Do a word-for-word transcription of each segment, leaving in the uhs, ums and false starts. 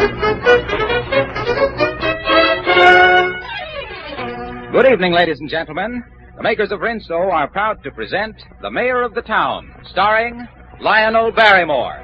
Good evening, ladies and gentlemen. The makers of Rinso are proud to present The Mayor of the Town, starring Lionel Barrymore.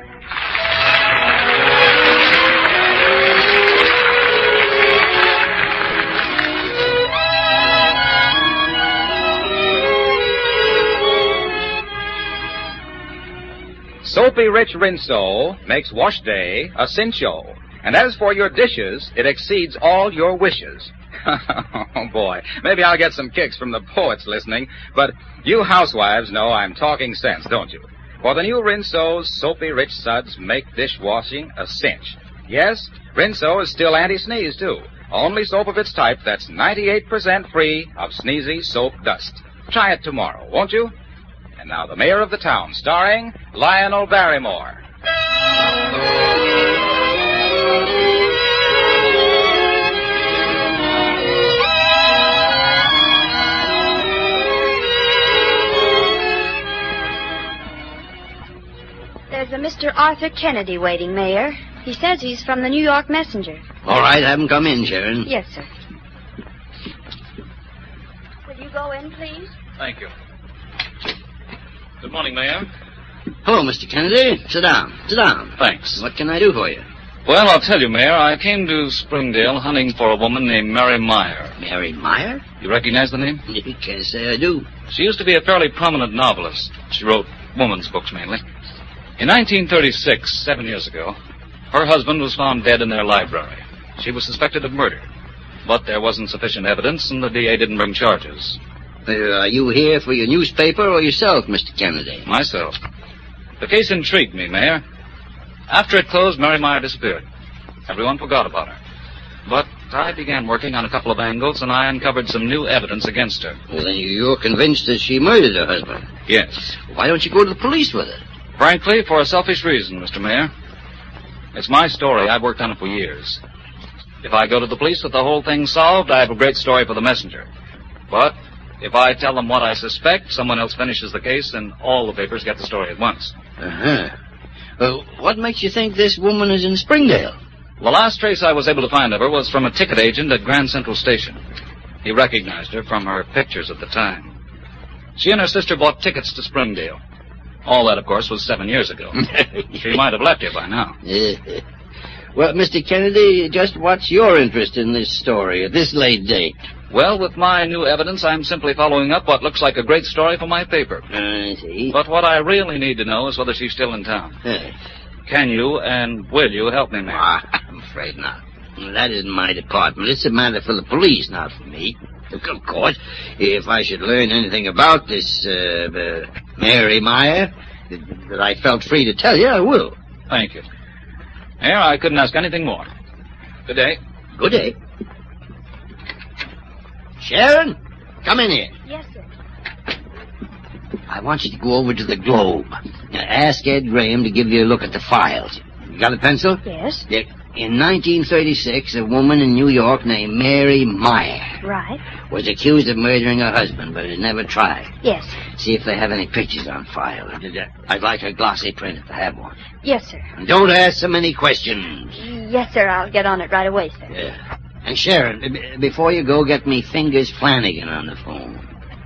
Soapy Rich Rinso makes wash day a cincho. And as for your dishes, it exceeds all your wishes. Oh, boy. Maybe I'll get some kicks from the poets listening, but you housewives know I'm talking sense, don't you? For the new Rinso's Soapy Rich Suds make dishwashing a cinch. Yes, Rinso is still anti-sneeze, too. Only soap of its type that's ninety-eight percent free of sneezy soap dust. Try it tomorrow, won't you? And now the Mayor of the Town, starring Lionel Barrymore. There's a Mister Arthur Kennedy waiting, Mayor. He says he's from the New York Messenger. All right, have him come in, Sharon. Yes, sir. Will you go in, please? Thank you. Good morning, Mayor. Hello, Mister Kennedy. Sit down. Sit down. Thanks. What can I do for you? Well, I'll tell you, Mayor, I came to Springdale hunting for a woman named Mary Meyer. Mary Meyer? You recognize the name? You can't say I do. She used to be a fairly prominent novelist. She wrote women's books, mainly. In nineteen thirty-six, seven years ago, her husband was found dead in their library. She was suspected of murder, but there wasn't sufficient evidence, and the D A didn't bring charges. Uh, are you here for your newspaper or yourself, Mister Kennedy? Myself. The case intrigued me, Mayor. After it closed, Mary Meyer disappeared. Everyone forgot about her. But I began working on a couple of angles, and I uncovered some new evidence against her. Well, then you're convinced that she murdered her husband? Yes. Why don't you go to the police with it? Frankly, for a selfish reason, Mister Mayor. It's my story. I've worked on it for years. If I go to the police with the whole thing solved, I have a great story for the Messenger. But if I tell them what I suspect, someone else finishes the case, and all the papers get the story at once. Uh-huh. Well, what makes you think this woman is in Springdale? The last trace I was able to find of her was from a ticket agent at Grand Central Station. He recognized her from her pictures at the time. She and her sister bought tickets to Springdale. All that, of course, was seven years ago. She might have left here by now. Well, Mister Kennedy, just what's your interest in this story at this late date? Well, with my new evidence, I'm simply following up what looks like a great story for my paper. I see. But what I really need to know is whether she's still in town. Yes. Can you and will you help me, Mayor? Ah, I'm afraid not. That isn't my department. It's a matter for the police, not for me. Of course, if I should learn anything about this, uh, uh, Mary Meyer, that I felt free to tell you, I will. Thank you. Mayor, I couldn't ask anything more. Good day. Good day. Sharon, come in here. Yes, sir. I want you to go over to the Globe. Now, ask Ed Graham to give you a look at the files. You got a pencil? Yes. Yeah. In nineteen thirty-six, a woman in New York named Mary Meyer Right. was accused of murdering her husband, but was never tried. Yes. See if they have any pictures on file. I'd like a glossy print if they have one. Yes, sir. And don't ask so many questions. Yes, sir. I'll get on it right away, sir. Yeah. And Sharon, b- before you go, get me Fingers Flanagan on the phone.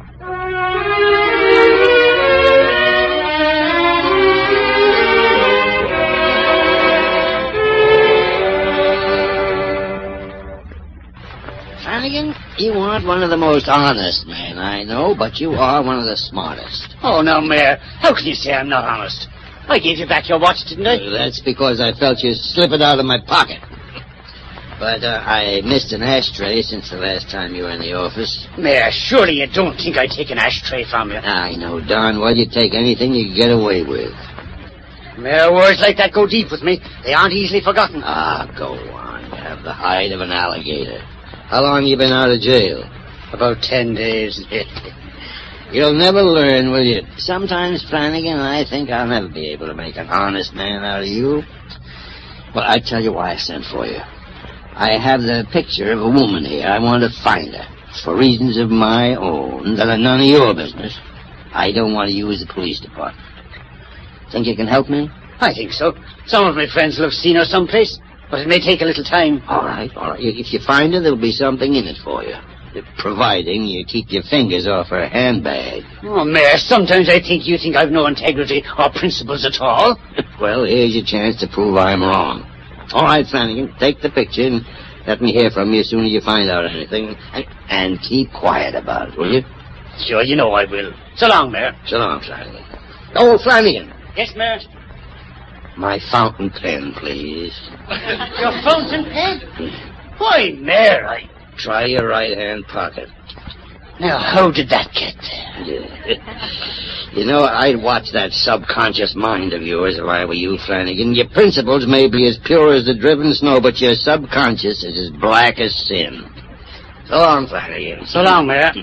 Flanagan, you aren't one of the most honest men I know, but you are one of the smartest. Oh, no, Mayor. How can you say I'm not honest? I gave you back your watch, didn't I? Uh, that's because I felt you slip it out of my pocket. But uh, I missed an ashtray since the last time you were in the office. Mayor, surely you don't think I'd take an ashtray from you. I know darn well you'd take anything you could get away with. Mayor, words like that go deep with me. They aren't easily forgotten. Ah, go on. You have the hide of an alligator. How long you been out of jail? About ten days. You'll never learn, will you? Sometimes, Flanagan, I think I'll never be able to make an honest man out of you. Well, I tell you why I sent for you. I have the picture of a woman here. I want to find her. For reasons of my own that are none of your business. I don't want to use the police department. Think you can help me? I think so. Some of my friends will have seen her someplace. but it may take a little time. All right, all right. If you find her, there'll be something in it for you. Providing you keep your fingers off her handbag. Oh, Mayor, sometimes I think you think I've no integrity or principles at all. Well, here's your chance to prove I'm wrong. All right, Flanagan, take the picture and let me hear from you as soon as you find out anything. And, and keep quiet about it, will you? Sure, you know I will. So long, Mayor. So long, Flanagan. Oh, Flanagan. Yes, Mayor? My fountain pen, please. Your fountain pen? Why, Mayor, I... Try your right-hand pocket. Now, how did that get there? You know, I'd watch that subconscious mind of yours if I were you, Flanagan. Your principles may be as pure as the driven snow, but your subconscious is as black as sin. So long, Flanagan. So long, Mayor.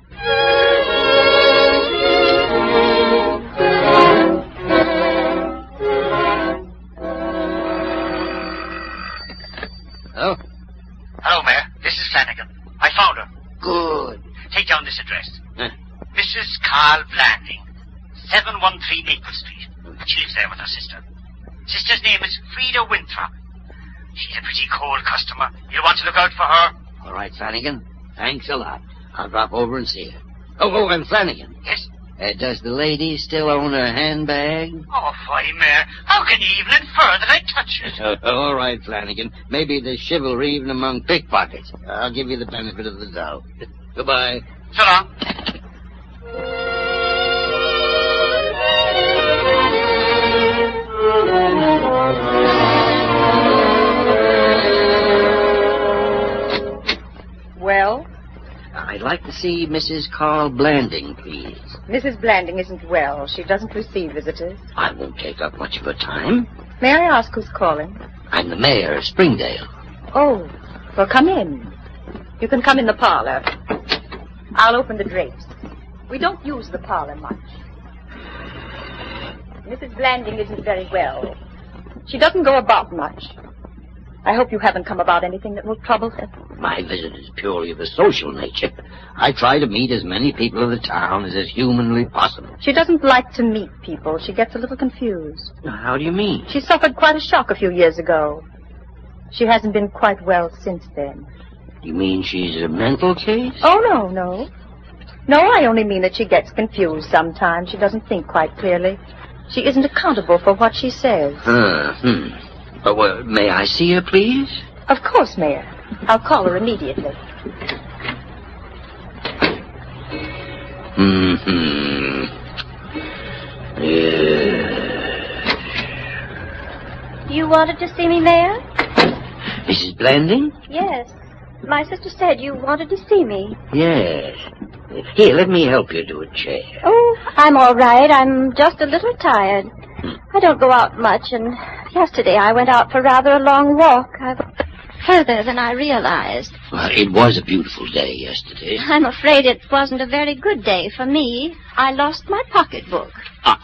Oh? Hello, Mayor. This is Flanagan. I found her. Good. Take down this address. Huh? Missus Carl Blanding, seven one three Maple Street. She lives there with her sister. Sister's name is Frida Winthrop. She's a pretty cold customer. You'll want to look out for her. All right, Flanagan. Thanks a lot. I'll drop over and see her. Oh, oh, and Flanagan. Yes? Uh, does the lady still own her handbag? Oh, why, Mayor, how can you even infer that I touch it? All right, Flanagan. Maybe there's chivalry even among pickpockets. I'll give you the benefit of the doubt. Goodbye. So long. Well? I'd like to see Missus Carl Blanding, please. Missus Blanding isn't well. She doesn't receive visitors. I won't take up much of her time. May I ask who's calling? I'm the mayor of Springdale. Oh, well, come in. You can come in the parlor. I'll open the drapes. We don't use the parlor much. Missus Blanding isn't very well. She doesn't go about much. I hope you haven't come about anything that will trouble her. My visit is purely of a social nature. I try to meet as many people of the town as is humanly possible. She doesn't like to meet people. She gets a little confused. How do you mean? She suffered quite a shock a few years ago. She hasn't been quite well since then. You mean she's a mental case? Oh, no, no. No, I only mean that she gets confused sometimes. She doesn't think quite clearly. She isn't accountable for what she says. Uh, hmm. Oh, well, may I see her, please? Of course, Mayor. I'll call her immediately. Mm-hmm. Yeah. You wanted to see me, Mayor? Missus Blanding? Yes. My sister said you wanted to see me. Yes. Here, let me help you to a chair. Oh, I'm all right. I'm just a little tired. I don't go out much, and yesterday I went out for rather a long walk. I've further than I realized. Well, it was a beautiful day yesterday. I'm afraid it wasn't a very good day for me. I lost my pocketbook. Ah.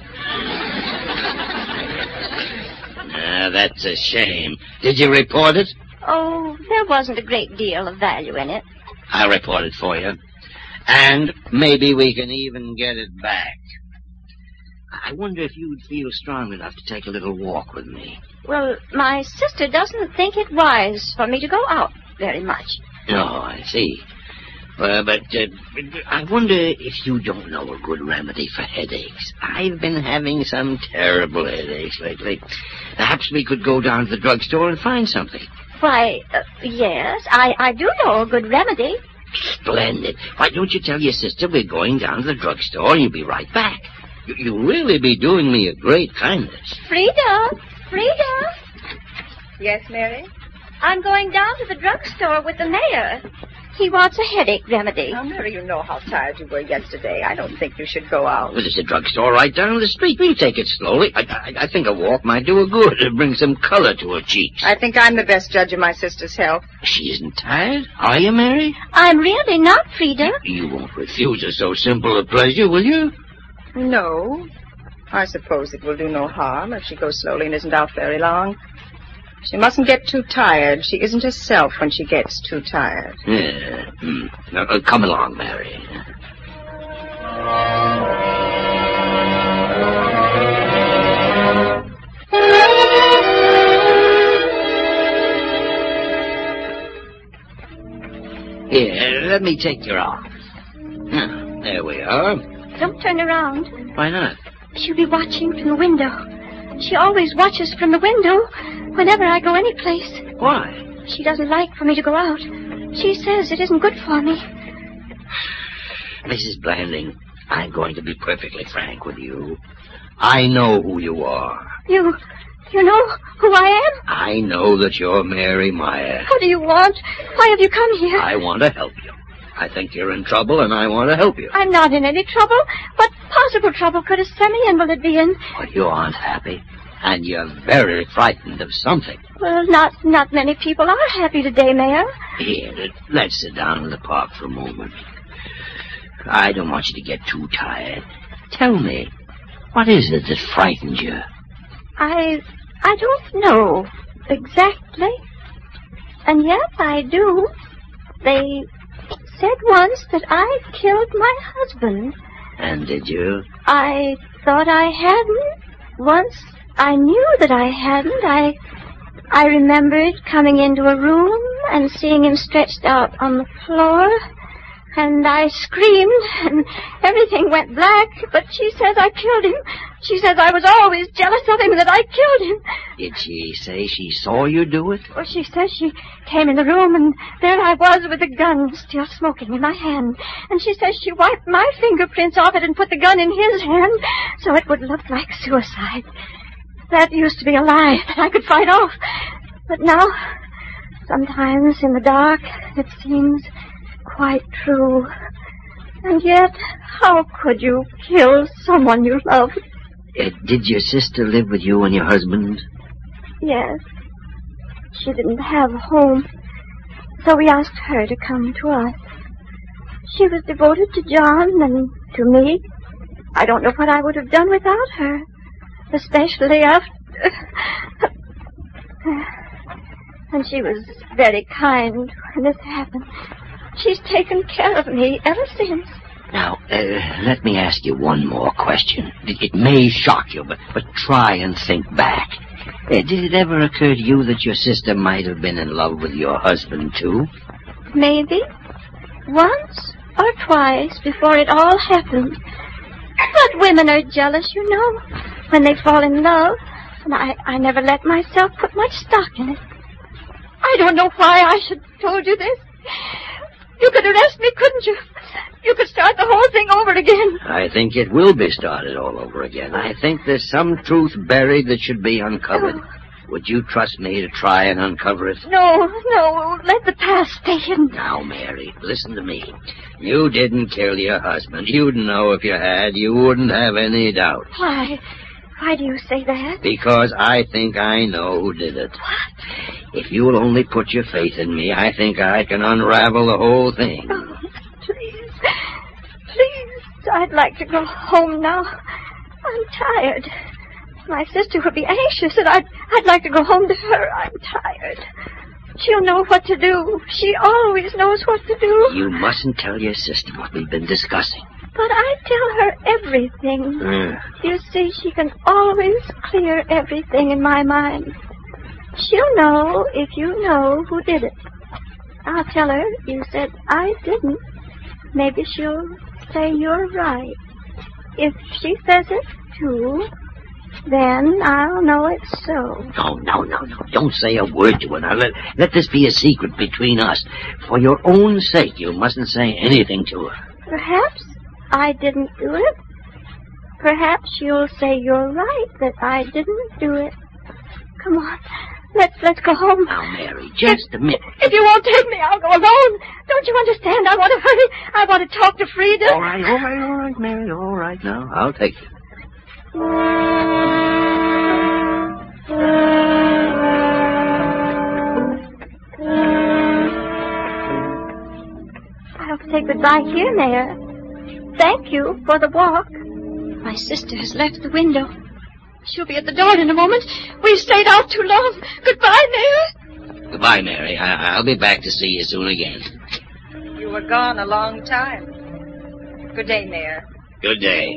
Ah, that's a shame. Did you report it? Oh, there wasn't a great deal of value in it. I'll report it for you. And maybe we can even get it back. I wonder if you'd feel strong enough to take a little walk with me. Well, my sister doesn't think it wise for me to go out very much. Oh, I see. Well, but uh, I wonder if you don't know a good remedy for headaches. I've been having some terrible headaches lately. Perhaps we could go down to the drugstore and find something. Why, uh, yes, I, I do know a good remedy. Splendid. Why don't you tell your sister we're going down to the drugstore and you'll be right back? You, you'll really be doing me a great kindness. Frida! Frida! Yes, Mary? I'm going down to the drugstore with the mayor. He wants a headache remedy. Now, Mary, you know how tired you were yesterday. I don't think you should go out. Well, there's a drugstore right down the street. We'll take it slowly. I, I, I think a walk might do her good. It'll bring some color to her cheeks. I think I'm the best judge of my sister's health. She isn't tired, are you, Mary? I'm really not, Frida. You won't refuse her so simple a pleasure, will you? No. I suppose it will do no harm if she goes slowly and isn't out very long. She mustn't get too tired. She isn't herself when she gets too tired. Yeah. Mm. Now, uh, come along, Mary. Here, let me take your arm. There we are. Don't turn around. Why not? She'll be watching from the window. She always watches from the window whenever I go any place. Why? She doesn't like for me to go out. She says it isn't good for me. Missus Blanding, I'm going to be perfectly frank with you. I know who you are. You... you know who I am? I know that you're Mary Meyer. What do you want? Why have you come here? I want to help you. I think you're in trouble, and I want to help you. I'm not in any trouble. What possible trouble could a semi-invalid be in? Oh, you aren't happy, and you're very frightened of something. Well, not not many people are happy today, Mayor. Here, let's sit down in the park for a moment. I don't want you to get too tired. Tell me, what is it that frightens you? I... I don't know exactly. And yet I do. They said once that I killed my husband. And did you? I thought I hadn't. Once I knew that I hadn't. I I remembered coming into a room and seeing him stretched out on the floor. And I screamed, and everything went black, but she says I killed him. She says I was always jealous of him and that I killed him. Did she say she saw you do it? Well, she says she came in the room, and there I was with the gun still smoking in my hand. And she says she wiped my fingerprints off it and put the gun in his hand so it would look like suicide. That used to be a lie that I could fight off. But now, sometimes in the dark, it seems quite true. And yet, how could you kill someone you loved? Uh, did your sister live with you and your husband? Yes. She didn't have a home, so we asked her to come to us. She was devoted to John and to me. I don't know what I would have done without her, especially after... And she was very kind when this happened. She's taken care of me ever since. Now, uh, let me ask you one more question. It, it may shock you, but, but try and think back. Uh, did it ever occur to you that your sister might have been in love with your husband, too? Maybe. Once or twice before it all happened. But women are jealous, you know, when they fall in love. And I, I never let myself put much stock in it. I don't know why I should have told you this. You could arrest me, couldn't you? You could start the whole thing over again. I think it will be started all over again. I think there's some truth buried that should be uncovered. Oh. Would you trust me to try and uncover it? No, no, let the past stay hidden. Now, Mary, listen to me. You didn't kill your husband. You'd know if you had. You wouldn't have any doubt. Why? Why do you say that? Because I think I know who did it. What? If you'll only put your faith in me, I think I can unravel the whole thing. Oh, please. Please. I'd like to go home now. I'm tired. My sister will be anxious, and I'd, I'd like to go home to her. I'm tired. She'll know what to do. She always knows what to do. You mustn't tell your sister what we've been discussing. But I tell her everything. Mm. You see, she can always clear everything in my mind. She'll know if you know who did it. I'll tell her you said I didn't. Maybe she'll say you're right. If she says it, too, then I'll know it's so. No, no, no, no. Don't say a word to her. Now, let, let this be a secret between us. For your own sake, you mustn't say anything to her. Perhaps I didn't do it. Perhaps you'll say you're right, that I didn't do it. Come on. Let's let's go home. Now, Mary, just if, a minute. If you won't take me, I'll go alone. Don't you understand? I want to hurry. I want to talk to Frida. All right, all right, all right, Mary. All right now. I'll take you. I'll say goodbye here, Mayor. Thank you for the walk. My sister has left the window. She'll be at the door in a moment. We've stayed out too long. Goodbye, Mayor. Goodbye, Mary. I- I'll be back to see you soon again. You were gone a long time. Good day, Mayor. Good day.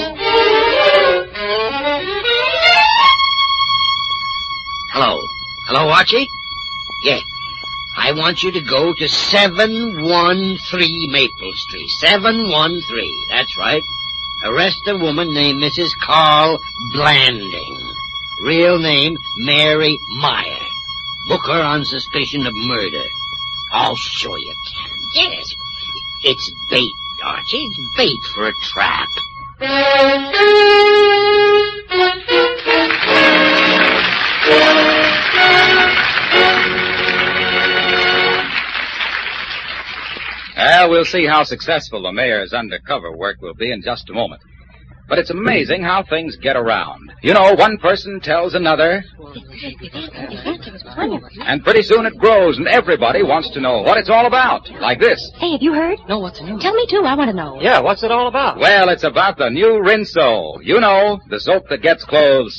Hello. Archie? Yeah. I want you to go to seven one three Maple Street. seven one three. That's right. Arrest a woman named Missus Carl Blanding. Real name, Mary Meyer. Book her on suspicion of murder. I'll show you can. Yes. It's bait, Archie. It's bait for a trap. Well, we'll see how successful the mayor's undercover work will be in just a moment. But it's amazing how things get around. You know, one person tells another, and pretty soon it grows, and everybody wants to know what it's all about. Like this. Hey, have you heard? No, what's the news? Tell me, too. I want to know. Yeah, what's it all about? Well, it's about the new Rinso. You know, the soap that gets clothes.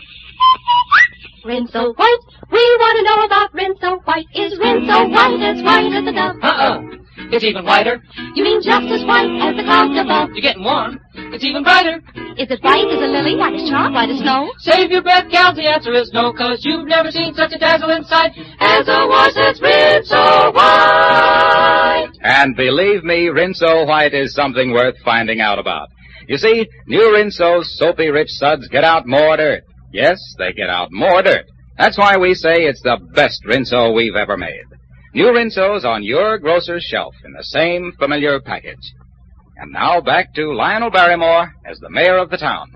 Rinso White. We want to know about Rinso White. Is Rinso White as white as a dove? Uh-uh. It's even whiter. You mean just as white as the clouds above? You're getting warm. It's even brighter. Is it white as a lily, white as chalk, white as snow? Save your breath, gals. The answer is no, cause you've never seen such a dazzling sight as a wash that's Rinso White. And believe me, Rinso White is something worth finding out about. You see, new Rinso's soapy rich suds get out more dirt. Yes, they get out more dirt. That's why we say it's the best Rinso we've ever made. New Rinso's on your grocer's shelf in the same familiar package. And now back to Lionel Barrymore as the mayor of the town.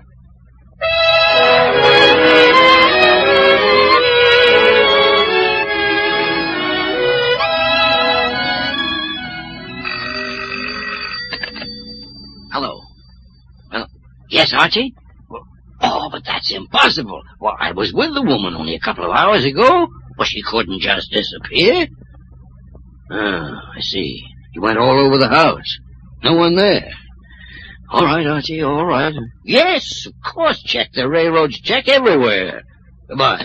Hello. Well, yes, Archie? Well, oh, but that's impossible. Well, I was with the woman only a couple of hours ago. Well, she couldn't just disappear. Ah, I see. You went all over the house. No one there. All right, Archie, all right. Yes, of course, check the railroads, check everywhere. Goodbye.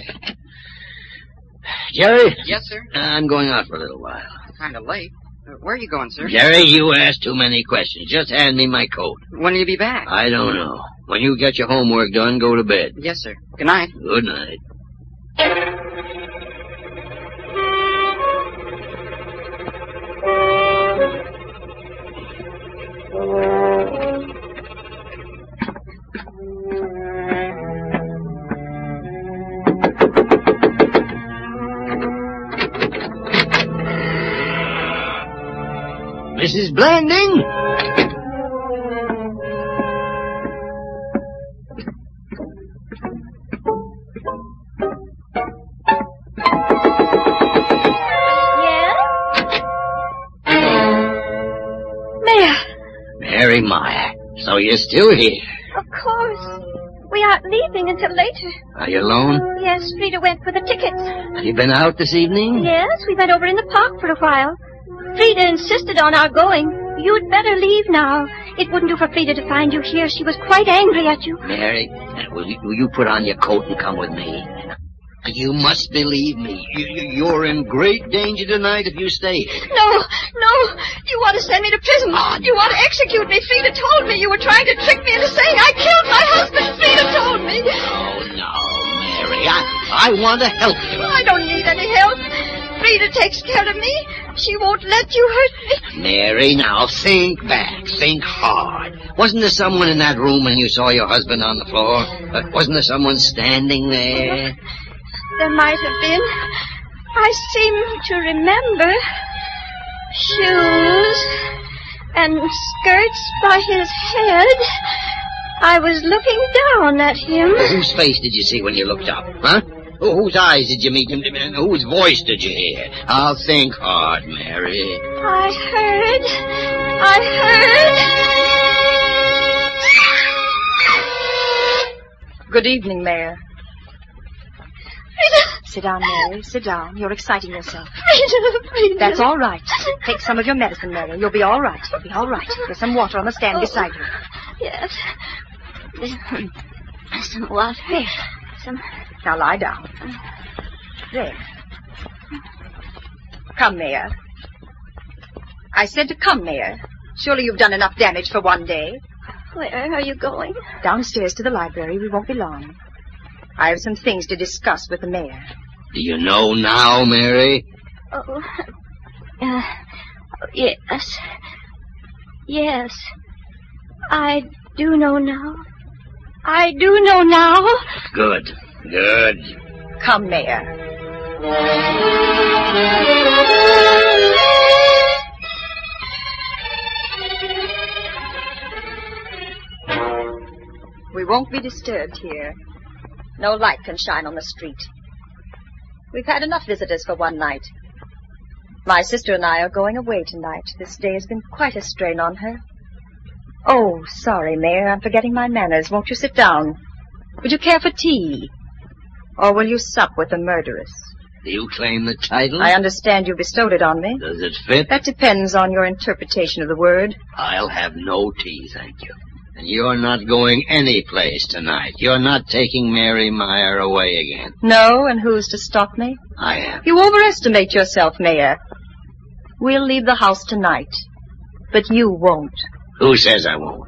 Jerry? Yes, sir? I'm going out for a little while. Kind of late. Uh, where are you going, sir? Jerry, you ask too many questions. Just hand me my coat. When will you be back? I don't know. When you get your homework done, go to bed. Yes, sir. Good night. Good night. Missus Blanding? Mary Meyer. So you're still here? Of course. We aren't leaving until later. Are you alone? Yes, Frida went for the tickets. Have you been out this evening? Yes, we went over in the park for a while. Frida insisted on our going. You'd better leave now. It wouldn't do for Frida to find you here. She was quite angry at you. Mary, will you, will you put on your coat and come with me? You must believe me. You, you, you're in great danger tonight if you stay here. No, no. You want to send me to prison. Oh, you want to execute me. Frida told me you were trying to trick me into saying I killed my husband. Frida told me. Oh, no, Mary. I, I want to help you. I don't need any help. Frida takes care of me. She won't let you hurt me. Mary, now think back. Think hard. Wasn't there someone in that room when you saw your husband on the floor? Uh, wasn't there someone standing there? There might have been. I seem to remember. Shoes and skirts by his head. I was looking down at him. Whose face did you see when you looked up, huh? Whose eyes did you meet him? And whose voice did you hear? I'll think hard, Mary. I heard. I heard. Good evening, Mayor. Frida. Sit down, Mary. Sit down. You're exciting yourself. Frida, Frida. That's all right. Take some of your medicine, Mary. You'll be all right. You'll be all right. There's some water on the stand oh. beside you. Yes. Some water. There. Some... Now lie down. There. Come, Mayor. I said to come, Mayor. Surely you've done enough damage for one day. Where are you going? Downstairs to the library. We won't be long. I have some things to discuss with the mayor. Do you know now, Mary? Oh, uh, yes. Yes. I do know now. I do know now. Good. Good. Come, Mayor. We won't be disturbed here. No light can shine on the street. We've had enough visitors for one night. My sister and I are going away tonight. This day has been quite a strain on her. Oh, sorry, Mayor. I'm forgetting my manners. Won't you sit down? Would you care for tea? Or will you sup with the murderess? Do you claim the title? I understand you bestowed it on me. Does it fit? That depends on your interpretation of the word. I'll have no tea, thank you. And you're not going any place tonight. You're not taking Mary Meyer away again. No, and who's to stop me? I am. You overestimate yourself, Mayor. We'll leave the house tonight, but you won't. Who says I won't?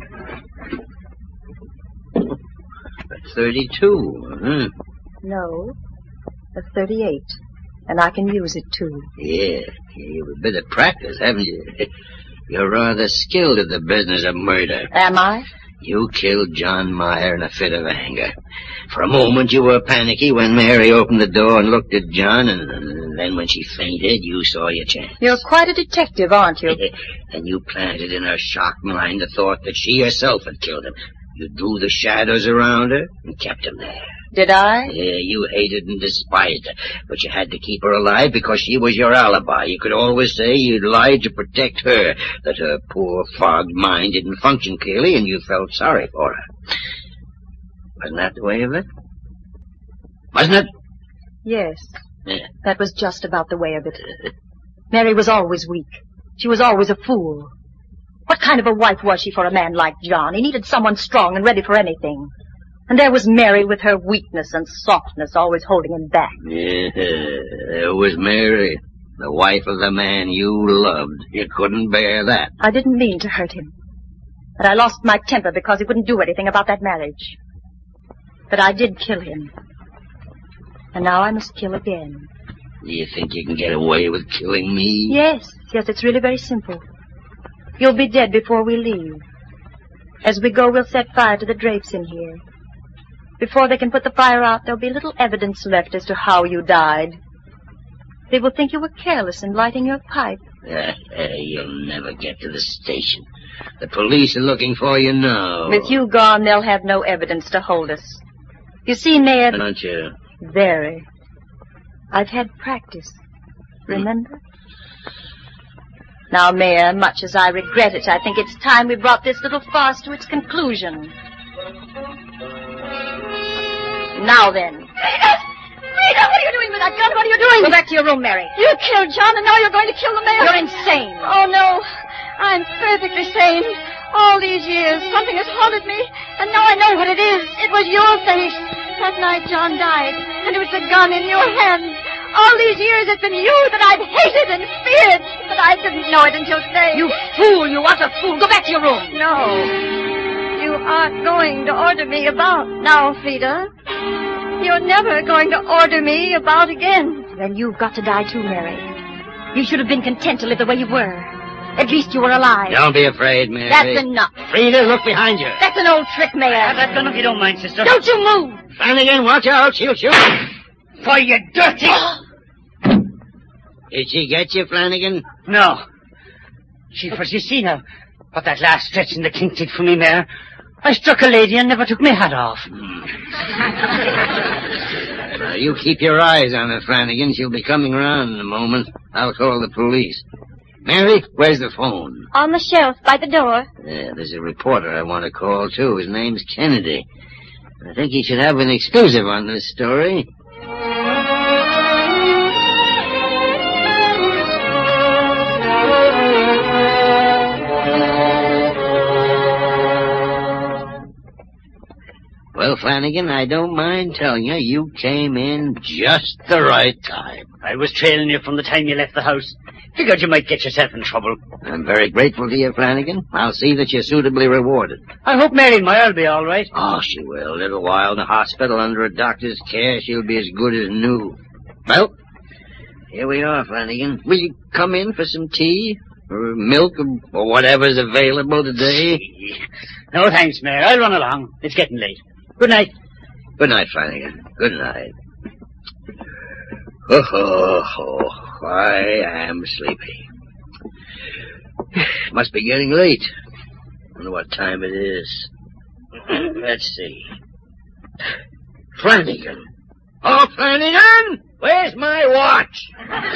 But thirty-two, huh? No, a thirty-eight, and I can use it, too. Yeah, you've a bit of practice, haven't you? You're rather skilled at the business of murder. Am I? You killed John Meyer in a fit of anger. For a moment you were panicky when Mary opened the door and looked at John, and, and then when she fainted, you saw your chance. You're quite a detective, aren't you? And you planted in her shocked mind the thought that she herself had killed him. You drew the shadows around her and kept him there. Did I? Yeah, you hated and despised her, but you had to keep her alive because she was your alibi. You could always say you'd lied to protect her, that her poor, fogged mind didn't function clearly, and you felt sorry for her. Wasn't that the way of it? Wasn't it? Yes. Yeah. That was just about the way of it. Mary was always weak. She was always a fool. What kind of a wife was she for a man like John? He needed someone strong and ready for anything. And there was Mary with her weakness and softness always holding him back. Yeah, there was Mary, the wife of the man you loved. You couldn't bear that. I didn't mean to hurt him. But I lost my temper because he wouldn't do anything about that marriage. But I did kill him. And now I must kill again. Do you think you can get away with killing me? Yes, yes, it's really very simple. You'll be dead before we leave. As we go, we'll set fire to the drapes in here. Before they can put the fire out, there'll be little evidence left as to how you died. They will think you were careless in lighting your pipe. Uh, uh, you'll never get to the station. The police are looking for you now. With you gone, they'll have no evidence to hold us. You see, Mayor... Don't you? Very. I've had practice. Remember? Hmm. Now, Mayor, much as I regret it, I think it's time we brought this little farce to its conclusion. Now then. Rita! Rita, what are you doing with that gun? What are you doing? Go back to your room, Mary. You killed John, and now you're going to kill the mayor. You're insane. Oh, no. I'm perfectly sane. All these years, something has haunted me, and now I know what it is. It was your face. That night John died, and it was the gun in your hand. All these years it's been you that I've hated and feared, but I didn't know it until today. You fool, you utter fool. Go back to your room. No. You aren't going to order me about now, Frida. You're never going to order me about again. Then you've got to die too, Mary. You should have been content to live the way you were. At least you were alive. Don't be afraid, Mary. That's enough. Frida, look behind you. That's an old trick, Mayor. Have that gun if you don't mind, sister. Don't you move. Flanagan, watch out. She'll shoot. For you dirty... Did she get you, Flanagan? No. She was, you see now, what that last stretch in the kink did for me, Mayor. I struck a lady and never took my hat off. Now, you keep your eyes on her, Flanagan. She'll be coming around in a moment. I'll call the police. Mary, where's the phone? On the shelf by the door. Yeah, there's a reporter I want to call, too. His name's Kennedy. I think he should have an exclusive on this story. Well, Flanagan, I don't mind telling you, you came in just the right time. I was trailing you from the time you left the house. Figured you might get yourself in trouble. I'm very grateful to you, Flanagan. I'll see that you're suitably rewarded. I hope Mary Meyer will be all right. Oh, she will. A little while in the hospital under a doctor's care, she'll be as good as new. Well, here we are, Flanagan. Will you come in for some tea? Or milk, or, or whatever's available today? No thanks, Mayor. I'll run along. It's getting late. Good night. Good night, Flanagan. Good night. Oh, oh, oh, I am sleepy. Must be getting late. Wonder what time it is. Let's see. Flanagan. Oh, Flanagan! Where's my watch?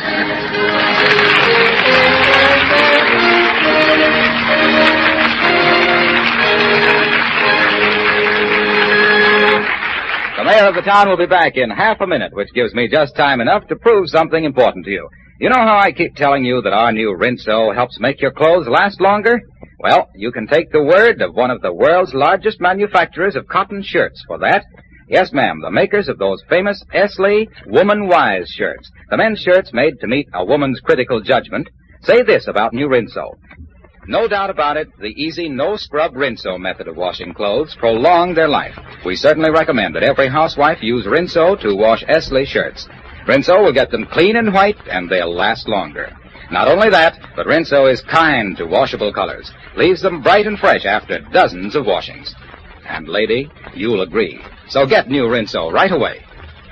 The mayor of the town will be back in half a minute, which gives me just time enough to prove something important to you. You know how I keep telling you that our new Rinso helps make your clothes last longer? Well, you can take the word of one of the world's largest manufacturers of cotton shirts for that. Yes, ma'am, the makers of those famous Esley Woman Wise shirts, the men's shirts made to meet a woman's critical judgment, say this about new Rinso. No doubt about it, the easy, no-scrub Rinso method of washing clothes prolonged their life. We certainly recommend that every housewife use Rinso to wash Esley shirts. Rinso will get them clean and white, and they'll last longer. Not only that, but Rinso is kind to washable colors, leaves them bright and fresh after dozens of washings. And, lady, you'll agree. So get new Rinso right away.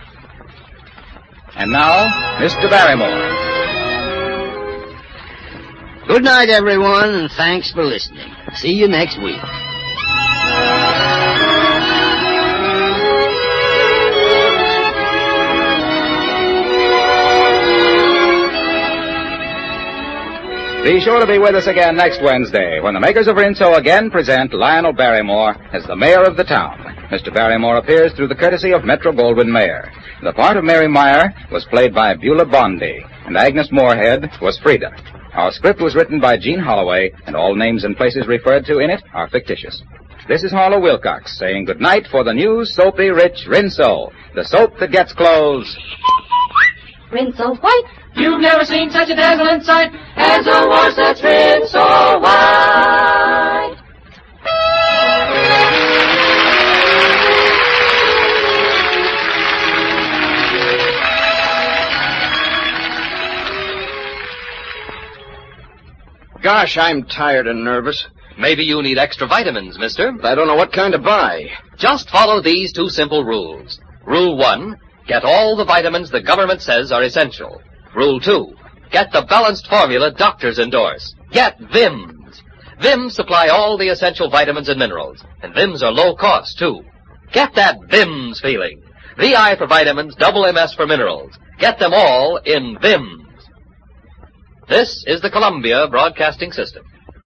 And now, Mister Barrymore. Good night, everyone, and thanks for listening. See you next week. Be sure to be with us again next Wednesday when the makers of Rinso again present Lionel Barrymore as the mayor of the town. Mister Barrymore appears through the courtesy of Metro-Goldwyn-Mayer. The part of Mary Meyer was played by Beulah Bondi, and Agnes Moorehead was Frida. Our script was written by Gene Holloway, and all names and places referred to in it are fictitious. This is Harlow Wilcox saying good night for the new soapy rich Rinso, the soap that gets clothes Rinso white. You've never seen such a dazzling sight as a wash that's Rinso white. Gosh, I'm tired and nervous. Maybe you need extra vitamins, mister. I don't know what kind to buy. Just follow these two simple rules. Rule one, get all the vitamins the government says are essential. Rule two, get the balanced formula doctors endorse. Get Vims. Vims supply all the essential vitamins and minerals, and Vims are low cost, too. Get that Vims feeling. V I for vitamins, double M S for minerals. Get them all in Vims. This is the Columbia Broadcasting System.